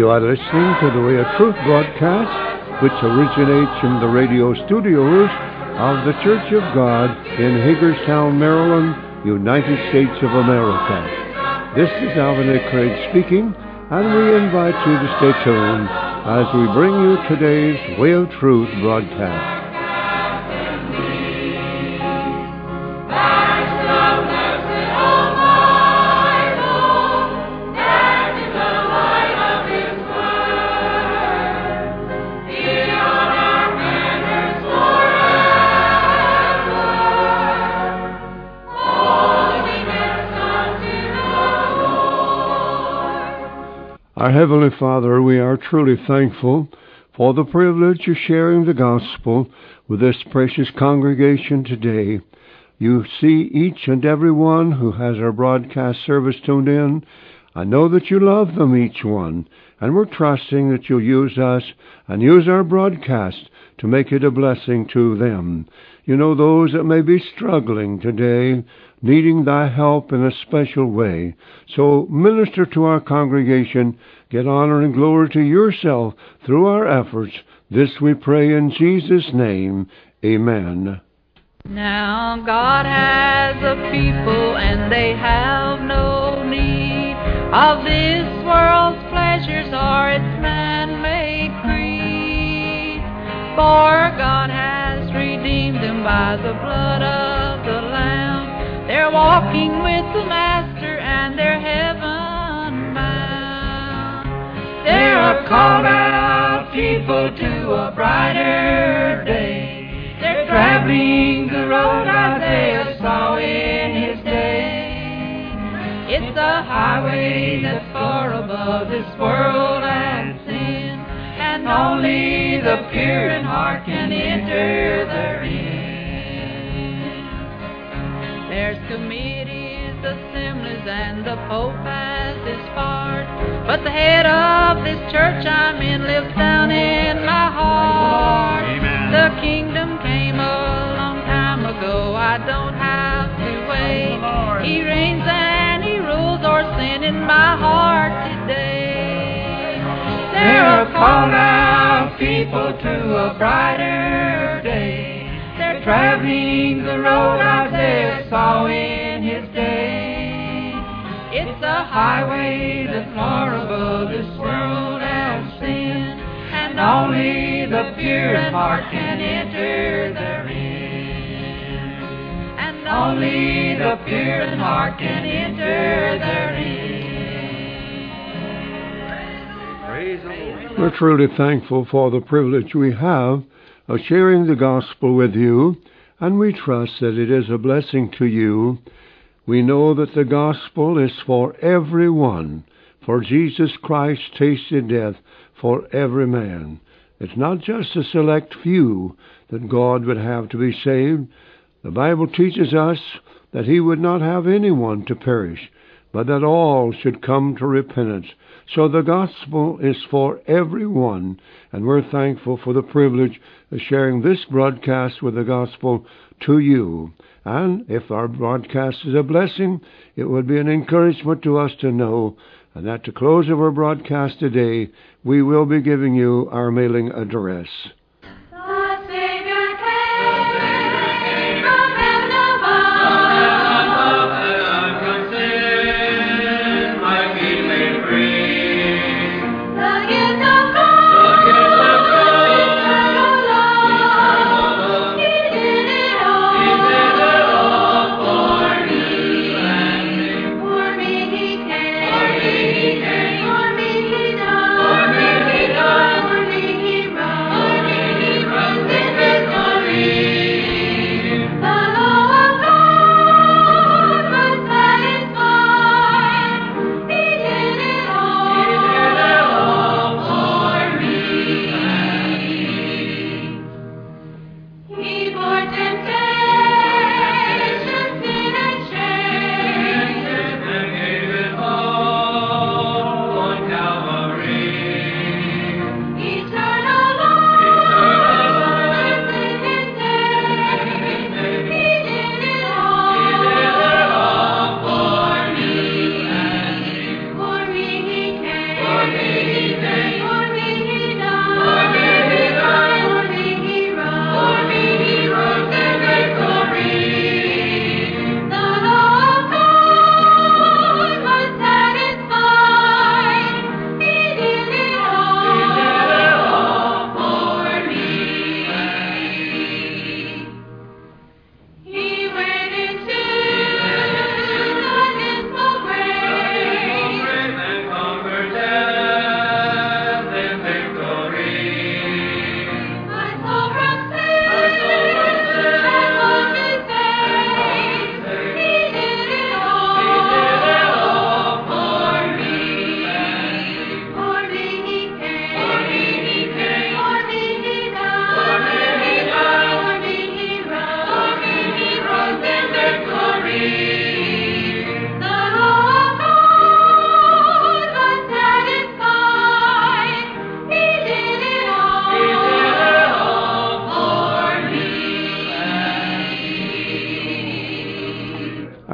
You are listening to the Way of Truth broadcast, which originates from the radio studios of the Church of God in Hagerstown, Maryland, United States of America. This is Alvin A. Craig speaking, and we invite you to stay tuned as we bring you today's Way of Truth broadcast. Our Heavenly Father, we are truly thankful for the privilege of sharing the gospel with this precious congregation today. You see each and every one who has our broadcast service tuned in. I know that you love them, each one, and we're trusting that you'll use us and use our broadcast to make it a blessing to them. You know those that may be struggling today, needing thy help in a special way. So minister to our congregation, get honor and glory to yourself through our efforts. This we pray in Jesus' name. Amen. Now God has a people, and they have no need of this world's pleasures or its man-made greed. For God has redeemed them by the blood of the Lamb. They're walking with the Master, and they're heaven bound. They're a called out people to a brighter day. They're traveling the road Isaiah saw in his day. It's a highway that's far above this world and sin, and only the pure in heart can enter therein. There's committees, assemblies, and the Pope has his part, but the head of this church I'm in lives down in my heart. Amen. The kingdom came a long time ago, I don't have to wait. He reigns and he rules o'er sin in my heart today. They're a called out people to a brighter day. They're traveling the road Isaiah saw in his day. It's a highway that's far above this world and sin, and only the pure in heart can enter therein. And only the pure in heart can enter therein. Praise the Lord. We're truly thankful for the privilege we have of sharing the gospel with you, and we trust that it is a blessing to you. We know that the gospel is for everyone, for Jesus Christ tasted death for every man. It's not just a select few that God would have to be saved. The Bible teaches us that he would not have anyone to perish, but that all should come to repentance. So the gospel is for everyone, and we're thankful for the privilege of sharing this broadcast with the gospel to you. And if our broadcast is a blessing, it would be an encouragement to us to know and that to close of our broadcast today, we will be giving you our mailing address. For me he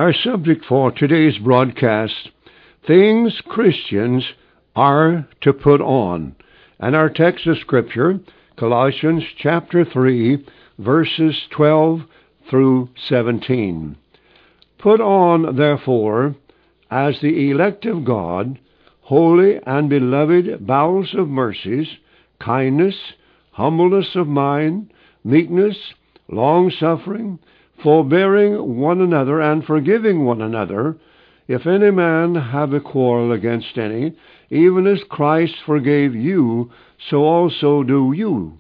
Our subject for today's broadcast, things Christians are to put on. And our text of Scripture, Colossians chapter 3, verses 12 through 17. Put on, therefore, as the elect of God, holy and beloved bowels of mercies, kindness, humbleness of mind, meekness, long-suffering, forbearing one another, and forgiving one another, if any man have a quarrel against any, even as Christ forgave you, so also do you.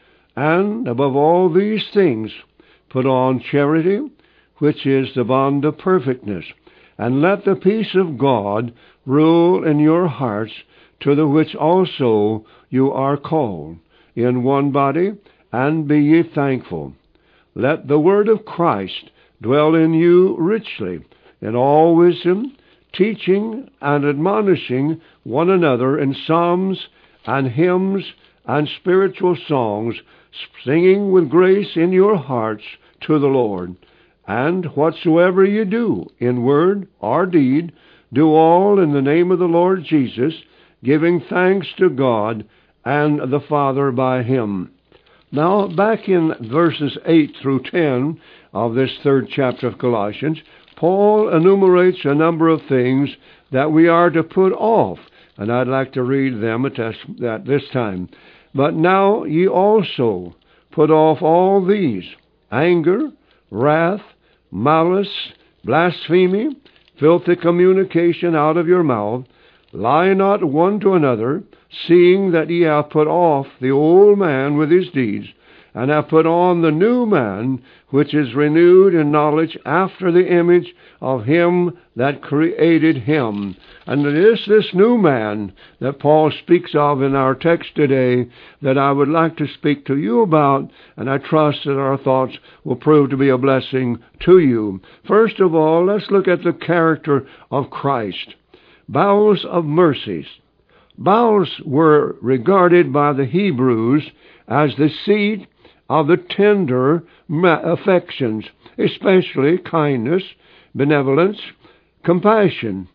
And above all these things, put on charity, which is the bond of perfectness, and let the peace of God rule in your hearts, to the which also you are called, in one body, and be ye thankful. Let the word of Christ dwell in you richly, in all wisdom, teaching and admonishing one another in psalms and hymns and spiritual songs, singing with grace in your hearts to the Lord. And whatsoever you do, in word or deed, do all in the name of the Lord Jesus, giving thanks to God and the Father by him. Now, back in verses 8 through 10 of this third chapter of Colossians, Paul enumerates a number of things that we are to put off, and I'd like to read them at this time. But now ye also put off all these: anger, wrath, malice, blasphemy, filthy communication out of your mouth. Lie not one to another, seeing that ye have put off the old man with his deeds, and have put on the new man, which is renewed in knowledge after the image of him that created him. And it is this new man that Paul speaks of in our text today that I would like to speak to you about, and I trust that our thoughts will prove to be a blessing to you. First of all, let's look at the character of Christ. Bowels of mercies. Bowels were regarded by the Hebrews as the seat of the tender affections, especially kindness, benevolence, compassion.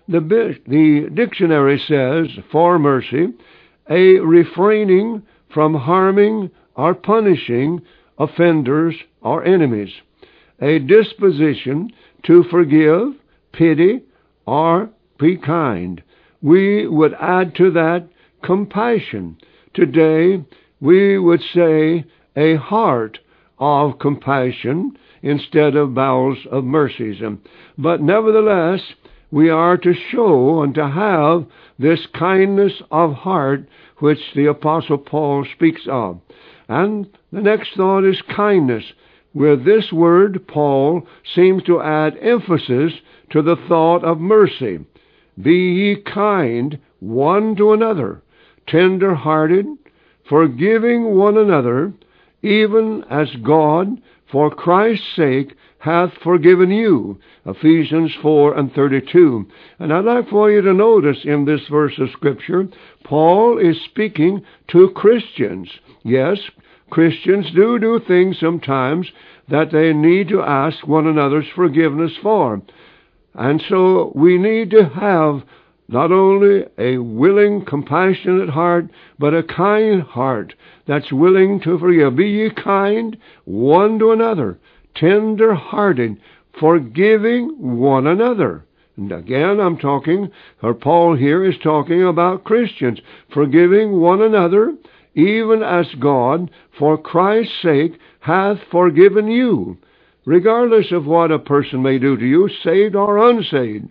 The dictionary says, for mercy, a refraining from harming or punishing offenders or enemies, a disposition to forgive, pity, or be kind. We would add to that compassion. Today, we would say a heart of compassion instead of bowels of mercies. But nevertheless, we are to show and to have this kindness of heart which the Apostle Paul speaks of. And the next thought is kindness. With this word, Paul seems to add emphasis to the thought of mercy. Be ye kind one to another, tender-hearted, forgiving one another, even as God, for Christ's sake, hath forgiven you. Ephesians 4:32. And I'd like for you to notice in this verse of Scripture, Paul is speaking to Christians. Yes, Christians do things sometimes that they need to ask one another's forgiveness for. And so we need to have not only a willing, compassionate heart, but a kind heart that's willing to forgive. Be ye kind one to another, tender-hearted, forgiving one another. And again, Paul here is talking about Christians, forgiving one another, even as God, for Christ's sake, hath forgiven you. Regardless of what a person may do to you, saved or unsaved,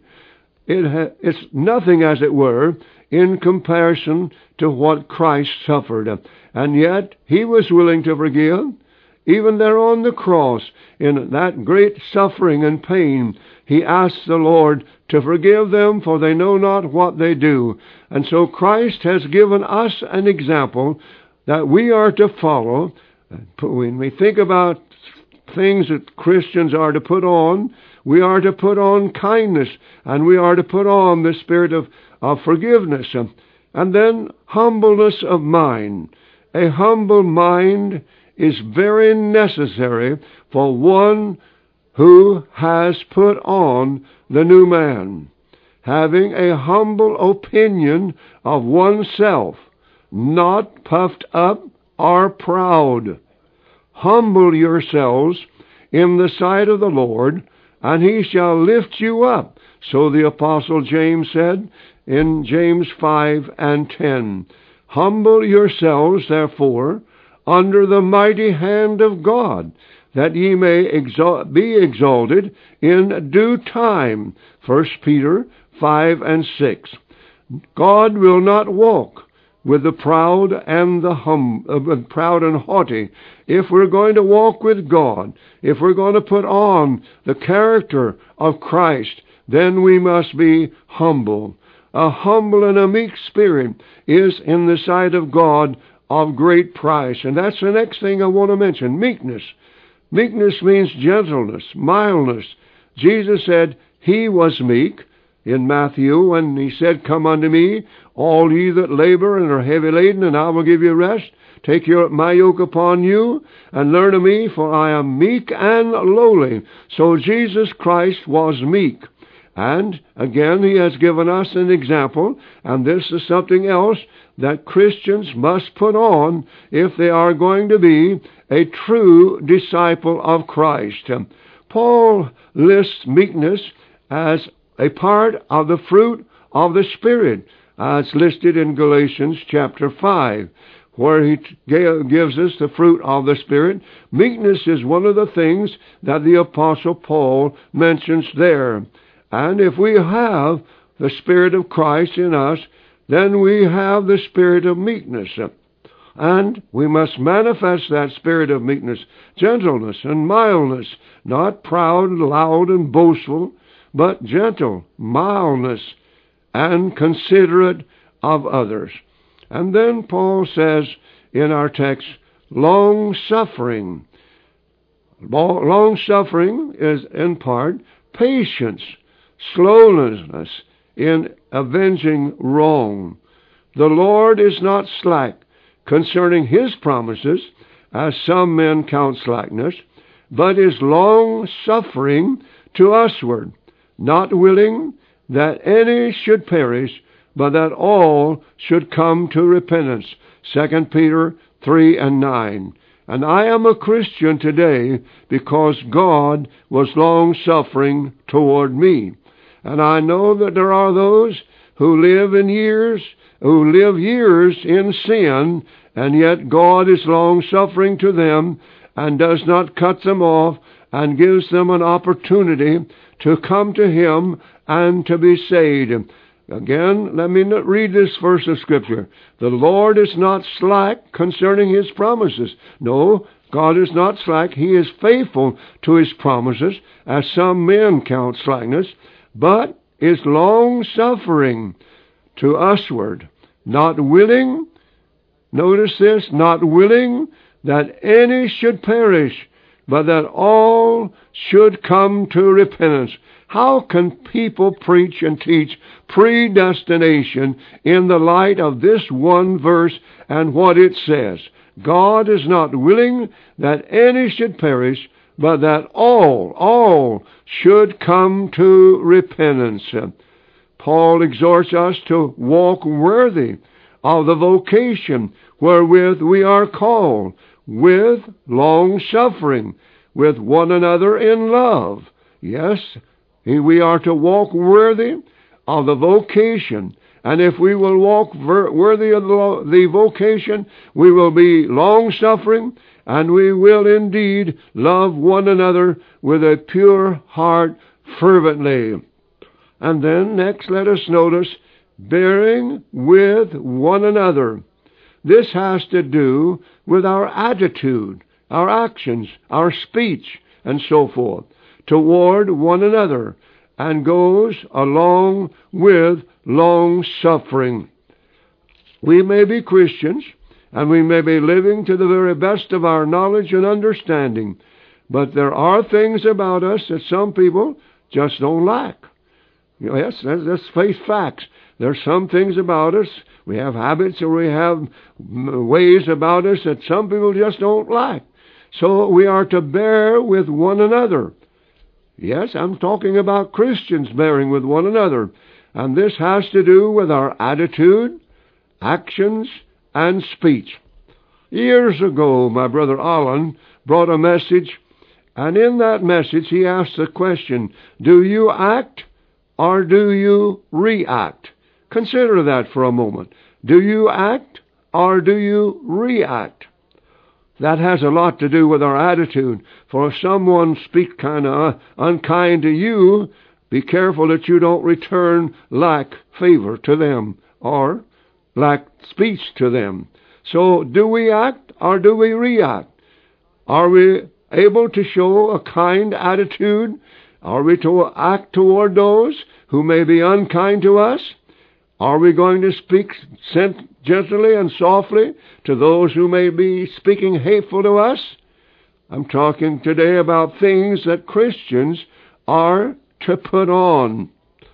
it's nothing, as it were, in comparison to what Christ suffered. And yet, he was willing to forgive. Even there on the cross, in that great suffering and pain, he asked the Lord to forgive them, for they know not what they do. And so Christ has given us an example that we are to follow. When we think about things that Christians are to put on, we are to put on kindness, and we are to put on the spirit of forgiveness, and then humbleness of mind. A humble mind is very necessary for one who has put on the new man, having a humble opinion of oneself, not puffed up or proud. Humble yourselves in the sight of the Lord, and he shall lift you up. So the Apostle James said in James 5:10. Humble yourselves, therefore, under the mighty hand of God, that ye may be exalted in due time. 1 Peter 5:6. God will not walk with the proud and the proud and haughty. If we're going to walk with God, if we're going to put on the character of Christ, then we must be humble. A humble and a meek spirit is in the sight of God of great price. And that's the next thing I want to mention, meekness. Meekness means gentleness, mildness. Jesus said he was meek in Matthew when he said, Come unto me, all ye that labor and are heavy laden, and I will give you rest. Take my yoke upon you, and learn of me, for I am meek and lowly. So Jesus Christ was meek. And again, he has given us an example, and this is something else that Christians must put on if they are going to be a true disciple of Christ. Paul lists meekness as a part of the fruit of the Spirit, as listed in Galatians chapter 5, where he gives us the fruit of the Spirit. Meekness is one of the things that the Apostle Paul mentions there. And if we have the Spirit of Christ in us, then we have the spirit of meekness. And we must manifest that spirit of meekness, gentleness and mildness, not proud, loud, and boastful, but gentle, mildness, and considerate of others. And then Paul says in our text, long-suffering. Long-suffering is in part patience, slowness in avenging wrong. The Lord is not slack concerning his promises, as some men count slackness, but is long-suffering to usward, not willing that any should perish, but that all should come to repentance. 2 Peter 3:9. And I am a Christian today because God was long-suffering toward me. And I know that there are those who live years in sin, and yet God is long-suffering to them and does not cut them off and gives them an opportunity to come to him and to be saved. Again, let me read this verse of Scripture. The Lord is not slack concerning his promises. No, God is not slack. He is faithful to his promises, as some men count slackness, but is long-suffering to usward, not willing, notice this, not willing that any should perish, but that all should come to repentance. How can people preach and teach predestination in the light of this one verse and what it says? God is not willing that any should perish, but that all should come to repentance. Paul exhorts us to walk worthy of the vocation wherewith we are called, with long-suffering, with one another in love. Yes, we are to walk worthy of the vocation. And if we will walk worthy of the vocation, we will be long-suffering, and we will indeed love one another with a pure heart fervently. And then next, let us notice bearing with one another. This has to do with our attitude, our actions, our speech, and so forth, toward one another, and goes along with long-suffering. We may be Christians, and we may be living to the very best of our knowledge and understanding, but there are things about us that some people just don't like. Yes, let's face facts. There's some things about us, we have habits or we have ways about us that some people just don't like. So we are to bear with one another. Yes, I'm talking about Christians bearing with one another. And this has to do with our attitude, actions, and speech. Years ago, my brother Alan brought a message, and in that message he asked the question, do you act or do you react? Consider that for a moment. Do you act or do you react? That has a lot to do with our attitude. For if someone speaks kind of unkind to you, be careful that you don't return like favor to them or like speech to them. So do we act or do we react? Are we able to show a kind attitude? Are we to act toward those who may be unkind to us? Are we going to speak gently and softly to those who may be speaking hateful to us? I'm talking today about things that Christians are to put on.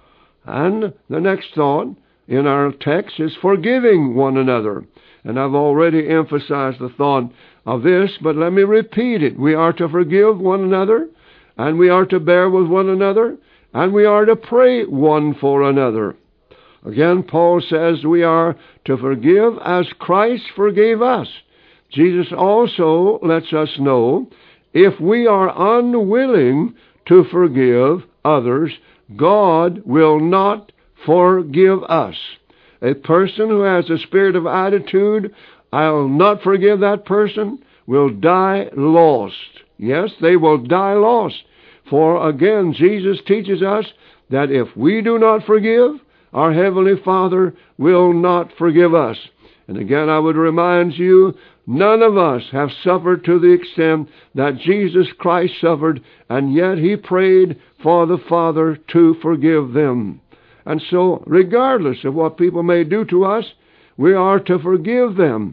And the next thought in our text is forgiving one another. And I've already emphasized the thought of this, but let me repeat it. We are to forgive one another, and we are to bear with one another, and we are to pray one for another. Again, Paul says we are to forgive as Christ forgave us. Jesus also lets us know if we are unwilling to forgive others, God will not forgive us. A person who has a spirit of attitude, I'll not forgive that person, will die lost. Yes, they will die lost. For again, Jesus teaches us that if we do not forgive, our Heavenly Father will not forgive us. And again, I would remind you, none of us have suffered to the extent that Jesus Christ suffered, and yet He prayed for the Father to forgive them. And so, regardless of what people may do to us, we are to forgive them.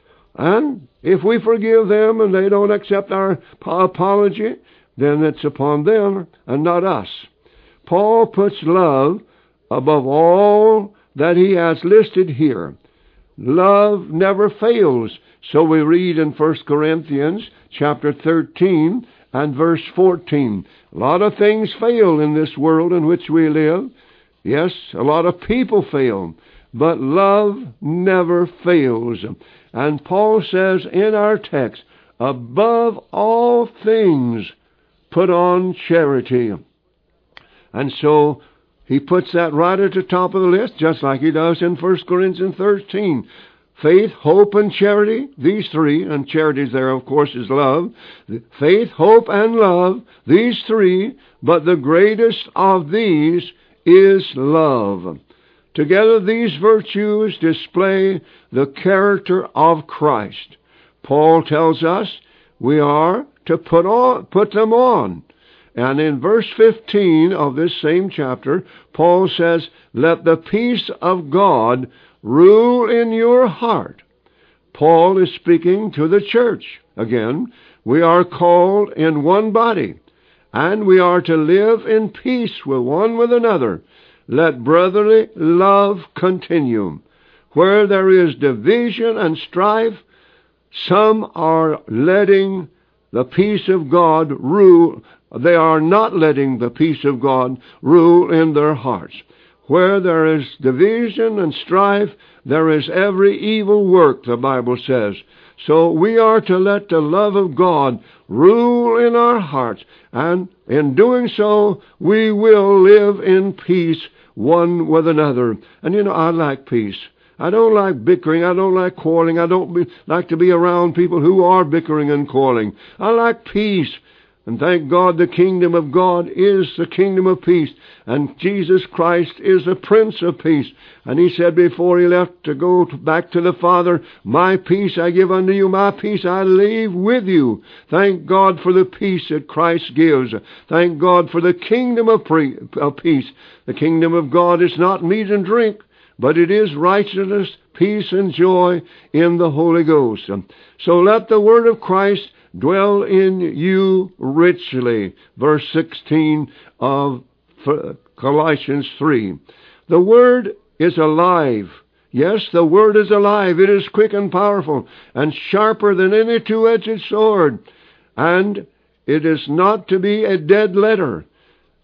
And if we forgive them and they don't accept our apology, then it's upon them and not us. Paul puts love above all that he has listed here. Love never fails. So we read in 1 Corinthians chapter 13 and verse 14. A lot of things fail in this world in which we live. Yes, a lot of people fail. But love never fails. And Paul says in our text, above all things, put on charity. And so he puts that right at the top of the list, just like he does in 1 Corinthians 13. Faith, hope, and charity, these three, and charity there, of course, is love. Faith, hope, and love, these three, but the greatest of these is love. Together, these virtues display the character of Christ. Paul tells us we are to put them on. And in verse 15 of this same chapter, Paul says, let the peace of God rule in your heart. Paul is speaking to the church. Again, we are called in one body, and we are to live in peace with one with another. Let brotherly love continue. Where there is division and strife, some are letting the peace of God rule. They are not letting the peace of God rule in their hearts. Where there is division and strife, there is every evil work, the Bible says. So we are to let the love of God rule in our hearts, and in doing so, we will live in peace one with another. And you know, I like peace. I don't like bickering. I don't like quarreling. I don't like to be around people who are bickering and quarreling. I like peace. And thank God the kingdom of God is the kingdom of peace. And Jesus Christ is the Prince of Peace. And He said before He left to go back to the Father, my peace I give unto you, my peace I leave with you. Thank God for the peace that Christ gives. Thank God for the kingdom of peace. The kingdom of God is not meat and drink, but it is righteousness, peace, and joy in the Holy Ghost. So let the word of Christ dwell in you richly. Verse 16 of Colossians 3. The Word is alive. Yes, the Word is alive. It is quick and powerful and sharper than any two-edged sword. And it is not to be a dead letter.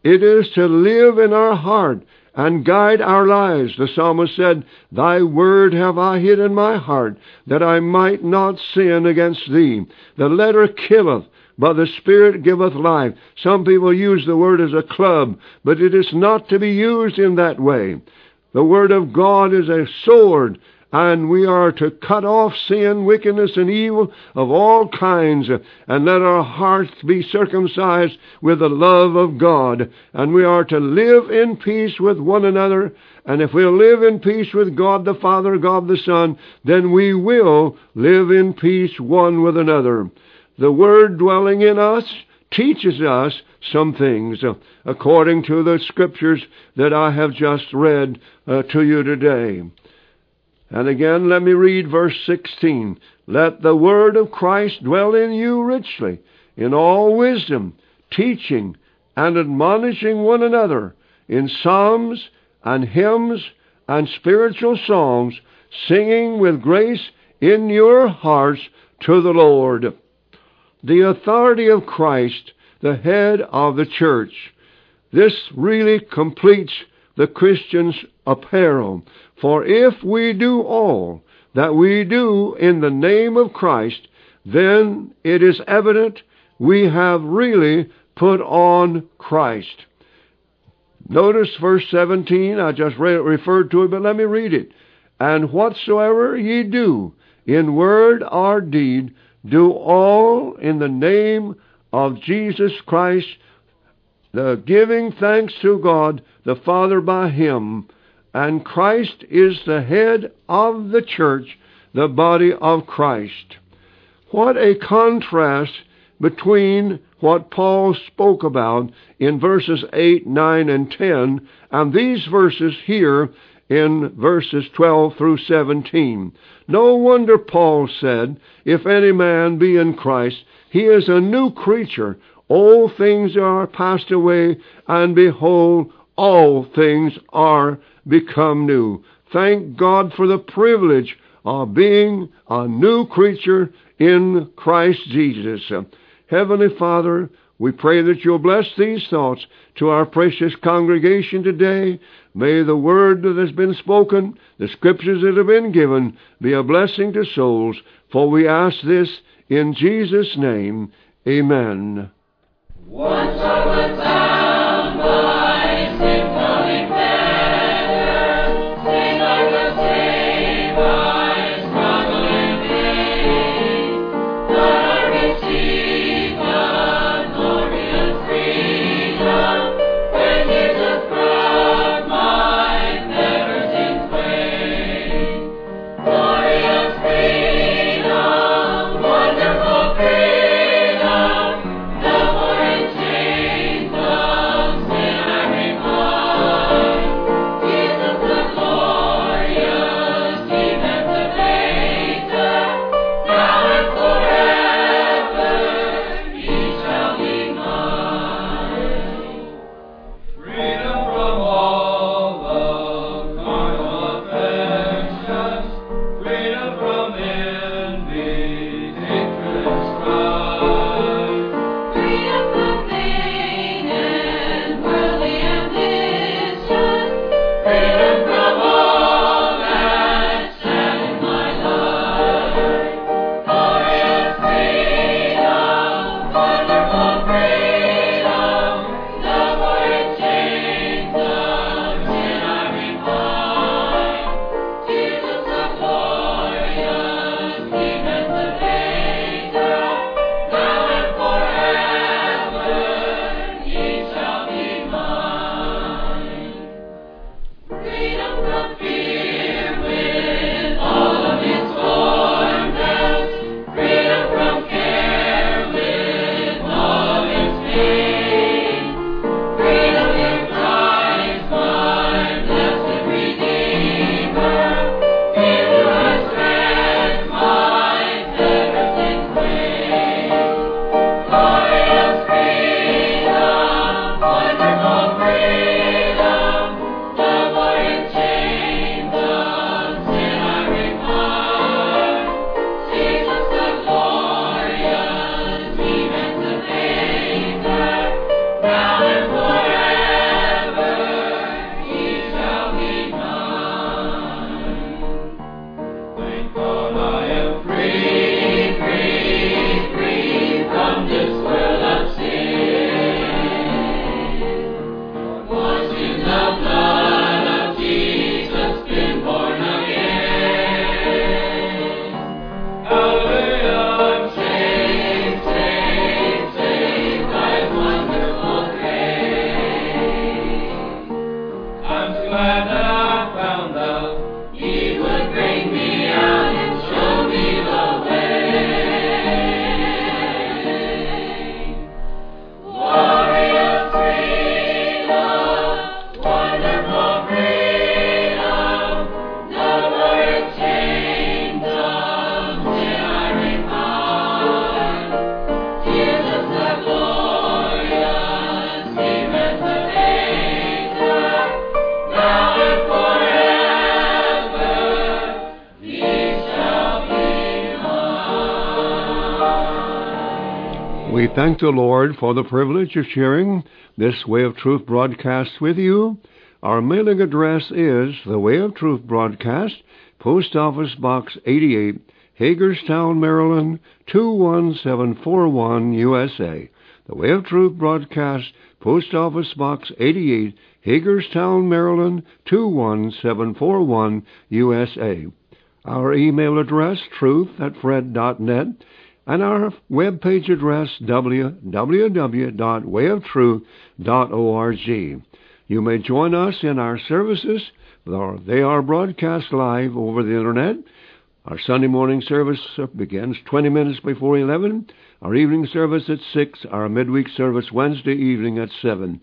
It is to live in our heart and guide our lives. The psalmist said, Thy word have I hid in my heart, that I might not sin against thee. The letter killeth, but the Spirit giveth life. Some people use the word as a club, but it is not to be used in that way. The Word of God is a sword, and we are to cut off sin, wickedness, and evil of all kinds, and let our hearts be circumcised with the love of God. And we are to live in peace with one another. And if we'll live in peace with God the Father, God the Son, then we will live in peace one with another. The Word dwelling in us teaches us some things according to the Scriptures that I have just read to you today. And again, let me read verse 16. Let the word of Christ dwell in you richly, in all wisdom, teaching and admonishing one another in psalms and hymns and spiritual songs, singing with grace in your hearts to the Lord. The authority of Christ, the head of the church. This really completes the Christian's apparel. For if we do all that we do in the name of Christ, then it is evident we have really put on Christ. Notice verse 17. I just referred to it, but let me read it. And whatsoever ye do, in word or deed, do all in the name of Jesus Christ, the giving thanks to God the Father by Him. And Christ is the head of the church, the body of Christ. What a contrast between what Paul spoke about in verses 8, 9, and 10, and these verses here in verses 12 through 17. No wonder Paul said, if any man be in Christ, he is a new creature. All things are passed away, and behold, all things are become new. Thank God for the privilege of being a new creature in Christ Jesus. Heavenly Father, we pray that you'll bless these thoughts to our precious congregation today. May the word that has been spoken, the scriptures that have been given, be a blessing to souls. For we ask this in Jesus' name. Amen. Once I was bound by sympathy better, sin I will save, I struggle in vain. But I receive the glorious freedom when Jesus brought my fetters in twain. Glorious freedom, wonderful freedom, no more in chains. We thank the Lord for the privilege of sharing this Way of Truth broadcast with you. Our mailing address is The Way of Truth Broadcast, Post Office Box 88, Hagerstown, Maryland, 21741, USA. The Way of Truth Broadcast, Post Office Box 88, Hagerstown, Maryland, 21741, USA. Our email address, truth@fred.net, and our webpage address, www.wayoftruth.org. You may join us in our services. They are broadcast live over the Internet. Our Sunday morning service begins 20 minutes before 11. Our evening service at 6. Our midweek service Wednesday evening at 7.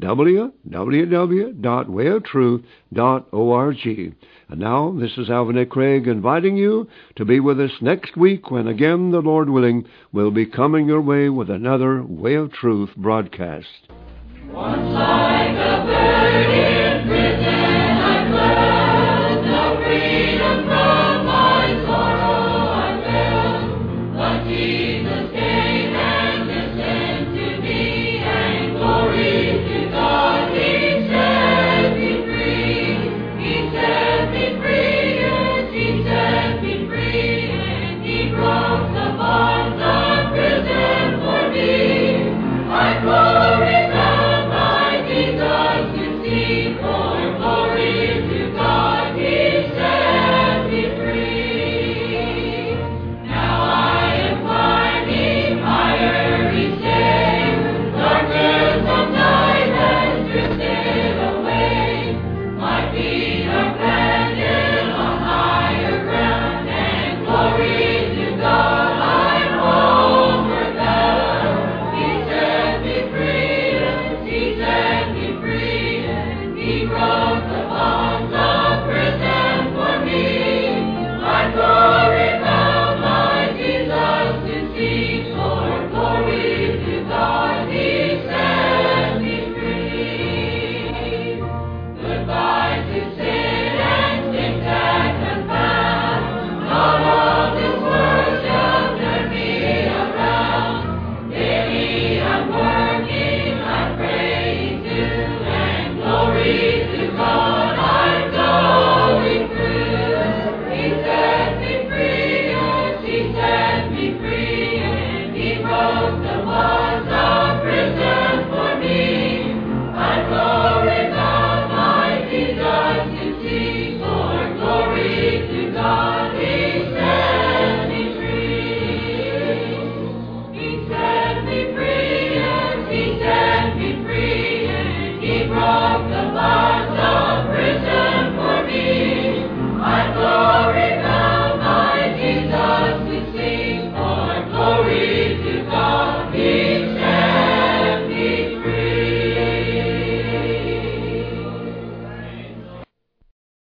www.wayoftruth.org. And now, this is Alvin A. Craig inviting you to be with us next week when, again, the Lord willing, we'll be coming your way with another Way of Truth broadcast. Once like a bird in prison I fled, no freedom from my sorrow I felt. But Jesus came and listened to me, and glory to God, He set me free. He set me free, yes, He set me free, and He broke the bonds of prison for me. I glorify my Jesus to see, for glory to God, He set me free. Now I am climbing higher each day, darkness of night has drifted away. My feet are planted on higher ground, and glory to God, I'm homeward bound. He set me free, yes, He set me free, and He broke the bonds of prison for me. I glorify my Jesus to see, for glory to God, He set me free. Goodbye to sin and tic-tac and fast. Not all this world shall turn me around. Daily I'm working, I'm praying too, and glory to God, I'm going through. He set me free, yes, He set me free, and He broke the bonds of prison for me. I glorify my Jesus to see, for glory to God.